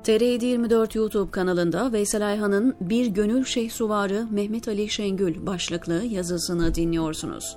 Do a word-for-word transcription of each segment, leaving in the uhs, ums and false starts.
T R yedi yirmi dört YouTube kanalında Veysel Ayhan'ın Bir Gönül Şehsuvarı Mehmet Ali Şengül başlıklı yazısını dinliyorsunuz.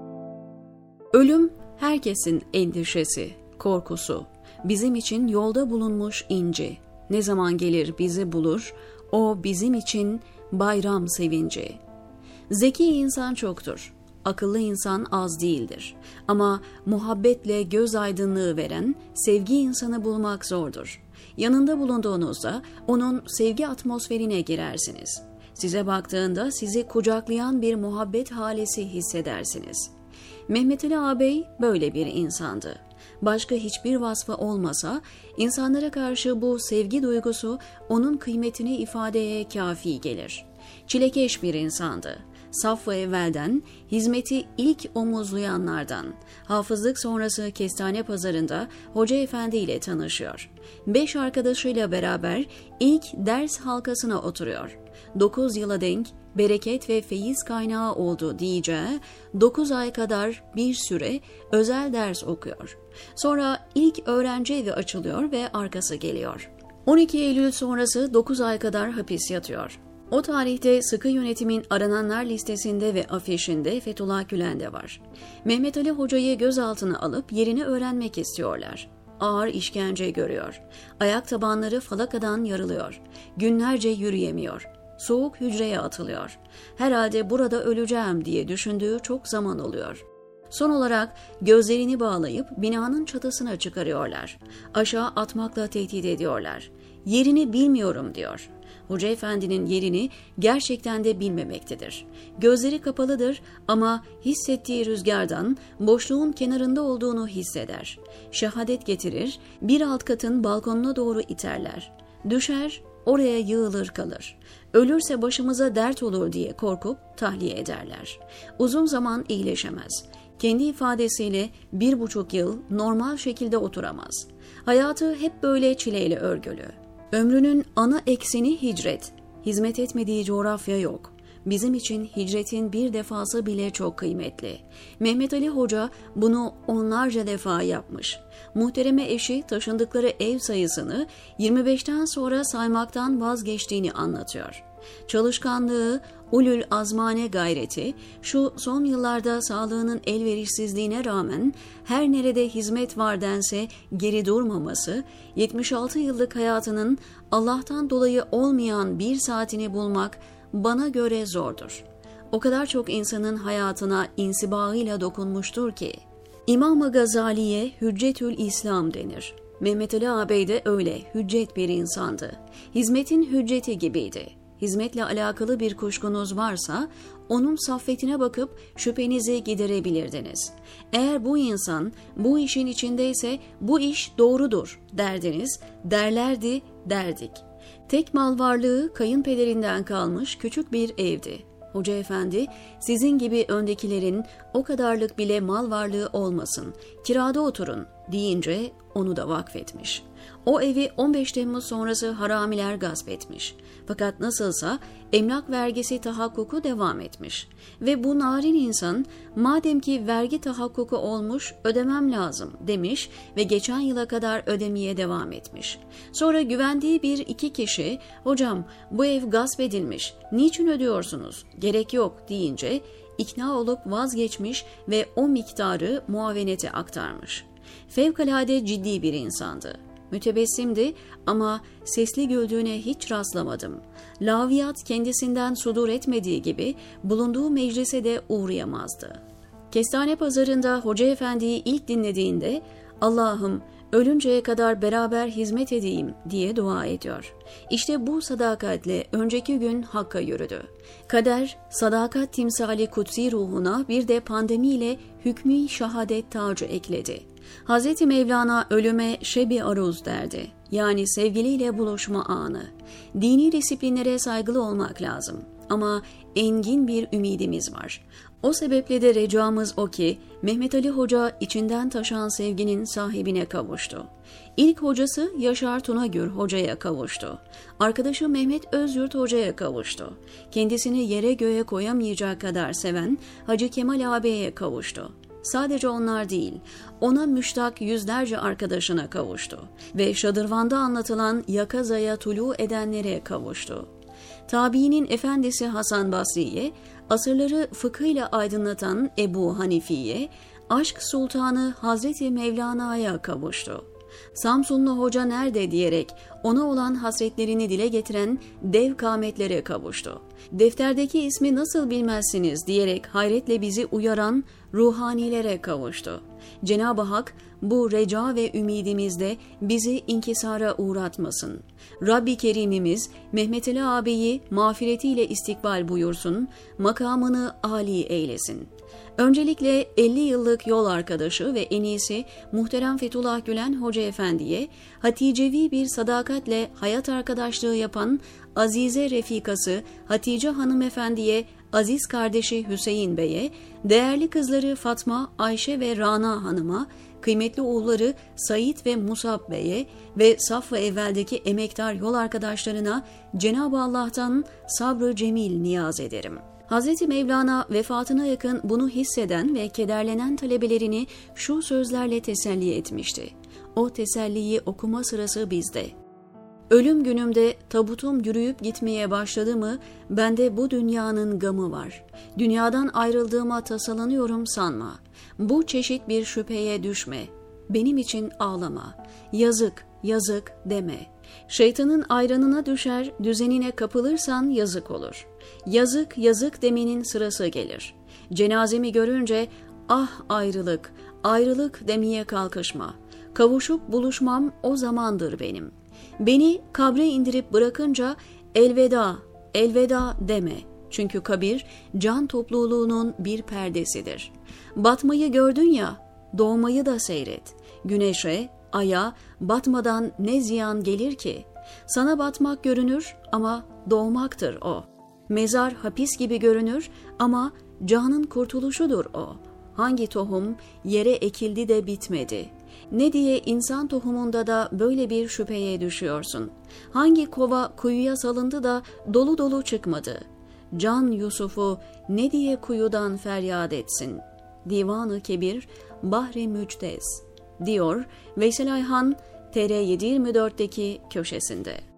Ölüm herkesin endişesi, korkusu. Bizim için yolda bulunmuş inci. Ne zaman gelir bizi bulur, o bizim için bayram sevinci. Zeki insan çoktur, akıllı insan az değildir. Ama muhabbetle göz aydınlığı veren sevgi insanı bulmak zordur. Yanında bulunduğunuzda onun sevgi atmosferine girersiniz. Size baktığında sizi kucaklayan bir muhabbet halesi hissedersiniz. Mehmet Ali ağabey böyle bir insandı. Başka hiçbir vasfı olmasa, insanlara karşı bu sevgi duygusu onun kıymetini ifadeye kafi gelir. Çilekeş bir insandı. Saf ve evvelden, hizmeti ilk omuzlayanlardan, hafızlık sonrası Kestane Pazarı'nda Hoca Efendi ile tanışıyor. Beş arkadaşıyla beraber ilk ders halkasına oturuyor. Dokuz yıla denk bereket ve feyiz kaynağı oldu diyeceği dokuz ay kadar bir süre özel ders okuyor. Sonra ilk öğrenci evi açılıyor ve arkası geliyor. on iki Eylül sonrası dokuz ay kadar hapis yatıyor. O tarihte sıkı yönetimin arananlar listesinde ve afişinde Fethullah Gülen de var. Mehmet Ali Hoca'yı gözaltına alıp yerini öğrenmek istiyorlar. Ağır işkence görüyor. Ayak tabanları falakadan yarılıyor. Günlerce yürüyemiyor. Soğuk hücreye atılıyor. Herhalde burada öleceğim diye düşündüğü çok zaman oluyor. Son olarak gözlerini bağlayıp binanın çatısına çıkarıyorlar. Aşağı atmakla tehdit ediyorlar. Yerini bilmiyorum diyor. Hoca Efendi'nin yerini gerçekten de bilmemektedir. Gözleri kapalıdır ama hissettiği rüzgardan boşluğun kenarında olduğunu hisseder. Şehadet getirir, bir alt katın balkonuna doğru iterler. Düşer, oraya yığılır kalır. Ölürse başımıza dert olur diye korkup tahliye ederler. Uzun zaman iyileşemez. Kendi ifadesiyle bir buçuk yıl normal şekilde oturamaz. Hayatı hep böyle çileyle örgülü. Ömrünün ana ekseni hicret. Hizmet etmediği coğrafya yok. Bizim için hicretin bir defası bile çok kıymetli. Mehmet Ali Hoca bunu onlarca defa yapmış. Muhtereme eşi taşındıkları ev sayısını yirmi beşten sonra saymaktan vazgeçtiğini anlatıyor. Çalışkanlığı, ulul azmane gayreti, şu son yıllarda sağlığının elverişsizliğine rağmen her nerede hizmet var dense geri durmaması, yetmiş altı yıllık hayatının Allah'tan dolayı olmayan bir saatini bulmak bana göre zordur. O kadar çok insanın hayatına insibağıyla dokunmuştur ki. İmam-ı Gazali'ye Hüccetül İslam denir. Mehmet Ali ağabey de öyle hüccet bir insandı. Hizmetin hücceti gibiydi. Hizmetle alakalı bir kuşkunuz varsa onun saffetine bakıp şüphenizi giderebilirdiniz. Eğer bu insan bu işin içindeyse bu iş doğrudur derdiniz, derlerdi, derdik. Tek mal varlığı kayınpederinden kalmış küçük bir evdi. Hoca Efendi, sizin gibi öndekilerin o kadarlık bile mal varlığı olmasın, kirada oturun deyince onu da vakfetmiş. O evi on beş Temmuz sonrası haramiler gasp etmiş. Fakat nasılsa emlak vergisi tahakkuku devam etmiş. Ve bu narin insan madem ki vergi tahakkuku olmuş ödemem lazım demiş ve geçen yıla kadar ödemeye devam etmiş. Sonra güvendiği bir iki kişi hocam bu ev gasp edilmiş niçin ödüyorsunuz gerek yok deyince ikna olup vazgeçmiş ve o miktarı muavenete aktarmış. Fevkalade ciddi bir insandı. Mütebessimdi ama sesli güldüğüne hiç rastlamadım. Laviyat kendisinden sudur etmediği gibi bulunduğu meclise de uğrayamazdı. Kestane Pazarı'nda Hoca Efendi'yi ilk dinlediğinde Allah'ım ölünceye kadar beraber hizmet edeyim diye dua ediyor. İşte bu sadakatle önceki gün Hakk'a yürüdü. Kader, sadakat timsali kutsi ruhuna bir de pandemiyle hükmü şehadet tacı ekledi. Hazreti Mevlana ölüme şebi aruz derdi. Yani sevgiliyle buluşma anı. Dini disiplinlere saygılı olmak lazım. Ama engin bir ümidimiz var. O sebeple de recamız o ki Mehmet Ali Hoca içinden taşan sevginin sahibine kavuştu. İlk hocası Yaşar Tunagür Hoca'ya kavuştu. Arkadaşı Mehmet Özyurt Hoca'ya kavuştu. Kendisini yere göğe koyamayacak kadar seven Hacı Kemal ağabeye kavuştu. sadece onlar değil, ona müştak yüzlerce arkadaşına kavuştu ve şadırvanda anlatılan yakazaya tulu edenlere kavuştu. Tabiinin efendisi Hasan Basri'ye, asırları fıkhıyla aydınlatan Ebu Hanifi'ye, aşk sultanı Hazreti Mevlana'ya kavuştu. Samsunlu hoca nerede diyerek ona olan hasretlerini dile getiren dev kâmetlere kavuştu. Defterdeki ismi nasıl bilmezsiniz diyerek hayretle bizi uyaran ruhanilere kavuştu. Cenab-ı Hak bu reca ve ümidimizde bizi inkisara uğratmasın. Rabbi Kerimimiz Mehmet Ali ağabeyi mağfiretiyle istikbal buyursun, makamını âli eylesin. Öncelikle elli yıllık yol arkadaşı ve en iyisi muhterem Fethullah Gülen Hoca Efendi'ye, Haticevi bir sadakatle hayat arkadaşlığı yapan azize refikası Hatice Hanımefendi'ye, aziz kardeşi Hüseyin Bey'e, değerli kızları Fatma, Ayşe ve Rana Hanım'a, kıymetli oğulları Said ve Musab Bey'e ve saf-ı evveldeki emektar yol arkadaşlarına Cenab-ı Allah'tan sabrı cemil niyaz ederim. Hazreti Mevlana vefatına yakın bunu hisseden ve kederlenen talebelerini şu sözlerle teselli etmişti. O teselliyi okuma sırası bizde. Ölüm günümde tabutum yürüyüp gitmeye başladı mı, bende bu dünyanın gamı var. Dünyadan ayrıldığıma tasalanıyorum sanma. Bu çeşit bir şüpheye düşme. Benim için ağlama. Yazık, yazık deme. Şeytanın ayranına düşer, düzenine kapılırsan yazık olur. Yazık, yazık demenin sırası gelir. Cenazemi görünce, ah ayrılık, ayrılık demeye kalkışma. Kavuşup buluşmam o zamandır benim. Beni kabre indirip bırakınca elveda, elveda deme. Çünkü kabir can topluluğunun bir perdesidir. Batmayı gördün ya, doğmayı da seyret. Güneşe, aya batmadan ne ziyan gelir ki? Sana batmak görünür ama doğmaktır o. Mezar hapis gibi görünür ama canın kurtuluşudur o. Hangi tohum yere ekildi de bitmedi? Ne diye insan tohumunda da böyle bir şüpheye düşüyorsun? Hangi kova kuyuya salındı da dolu dolu çıkmadı? Can Yusuf'u ne diye kuyudan feryat etsin? Divan-ı Kebir, Bahri Müctez, diyor Veysel Ayhan T R yedi yüz yirmi dört'teki köşesinde.